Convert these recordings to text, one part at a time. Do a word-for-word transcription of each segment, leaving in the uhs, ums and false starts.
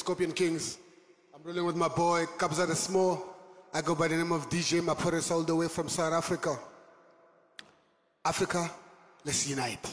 Scorpion Kings. I'm rolling with my boy, Kabza the Small. I go by the name of D J Mapuris all the way from South Africa. Africa, let's unite.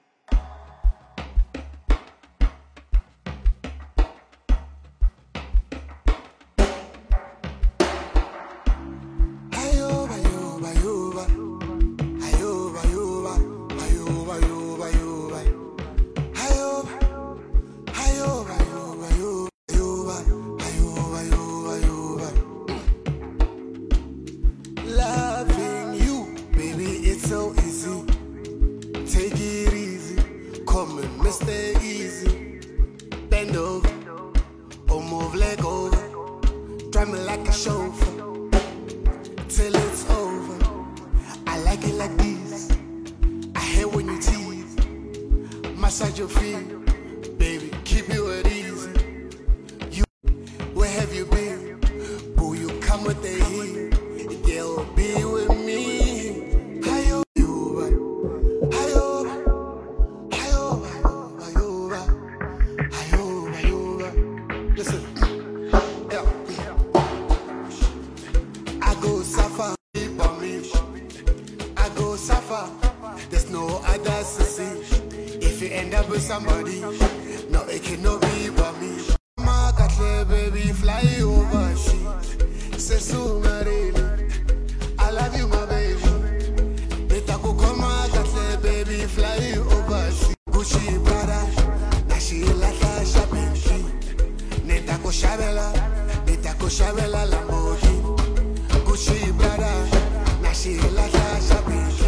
Stay easy, bend over, or move leg over. Drive me like a chauffeur, till it's over. I like it like this. I hate when you tease. Massage your feet, baby, keep you at ease. You, where have you been? Boo, you come with the heat. They'll be with me. There's no other sissy. If you end up with somebody, no, it cannot be but me. My cat, baby, fly over she. Say so, really, I love you, my baby. Nita kuko my cat, baby, fly over she. Gucci Prada, na she like a shopping she. Nita ko shabela, nita ko shabela Lamborghini. Gucci Prada, na she like a shopping she.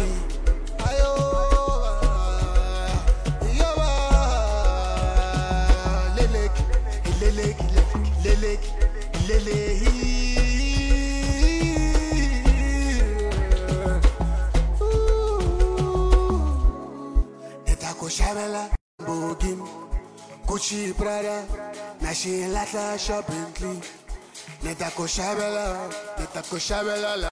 Shabela, Bogin, Gucci Prada, na she like a shopping clean. Neta ko shabela, neta ko shabela.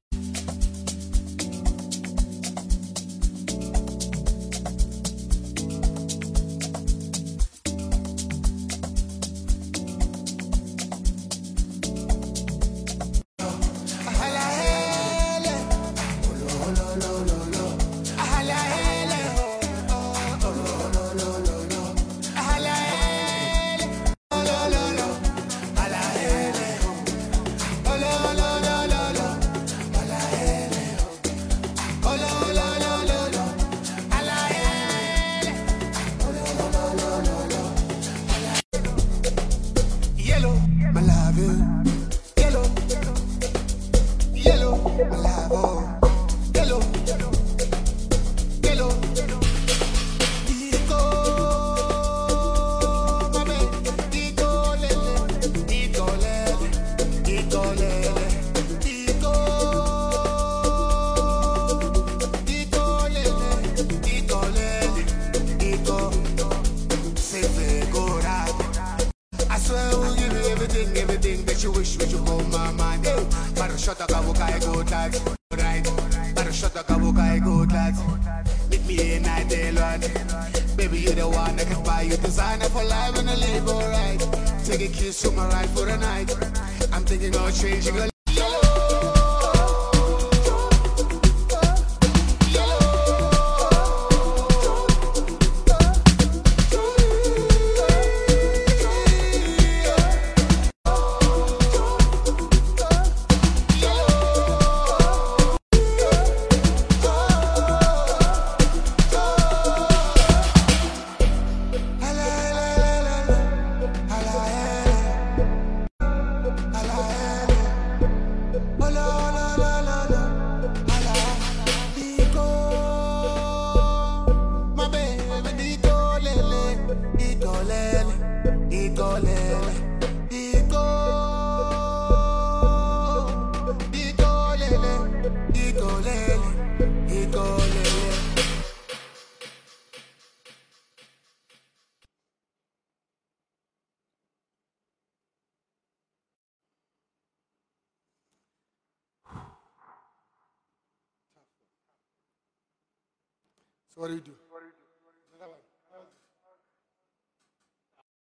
Everything that you wish would you come my mind. But shut up, I go tax. Right. But shut up, I go tax. Meet me in night day, Lord. Baby, you're the one that can buy you designer for life and a live alright. Take a kiss to my ride for the night. I'm thinking of changing your life. So what do you do?